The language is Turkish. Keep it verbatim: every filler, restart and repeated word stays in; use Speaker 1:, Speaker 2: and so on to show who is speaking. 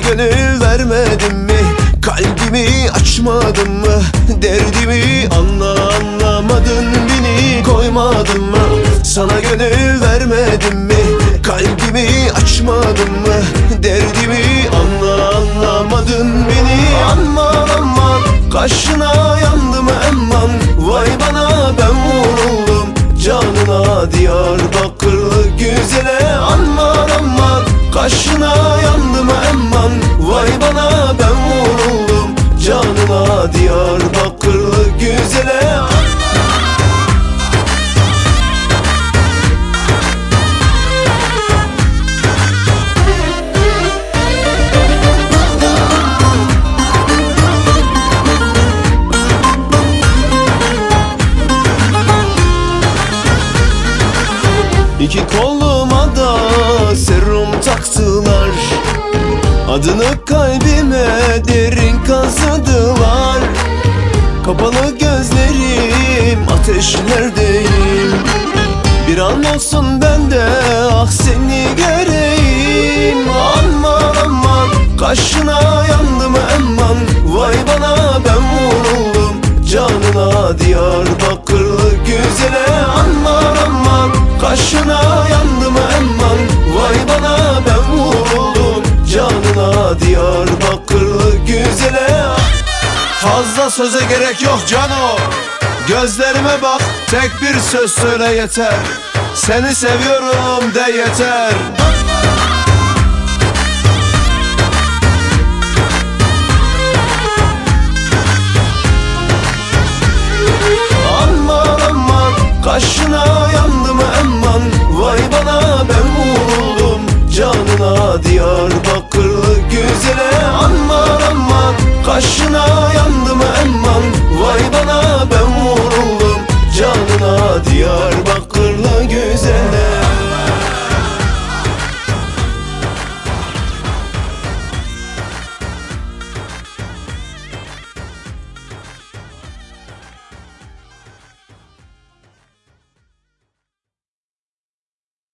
Speaker 1: gönül vermedim mi? Kalbimi açmadım mı? Derdimi anla anlamadın beni, koymadın mı? Sana gönül vermedim mi? Kalbimi açmadım mı? Derdimi anla anlamadın beni. Aman aman kaşına yandım emman, vay bana ben vuruldum canına Diyarbakırlı güzele. Aman aman kaşına yandım emman, vay bana ben vuruldum canına Diyarbakırlı güzele. İki koluma da serum taktılar, adını kalbime derin kazıdılar. Kapalı gözlerim ateşlerdeyim, bir an olsun ben de ah seni göreyim. Aman aman kaşına yandım emman, vay bana ben vuruldum canına Diyarbakırlı güzele. Aman aman kaşına yandım emman, vay bana ben vuruldum canına Diyarbakırlı güzele. Fazla söze gerek yok cano, gözlerime bak tek bir söz söyle yeter. Seni seviyorum de yeter. Aman aman kaşına yandım emman, vay bana ben vuruldum canına Diyarbakırlı güzele. Aman aman kaşına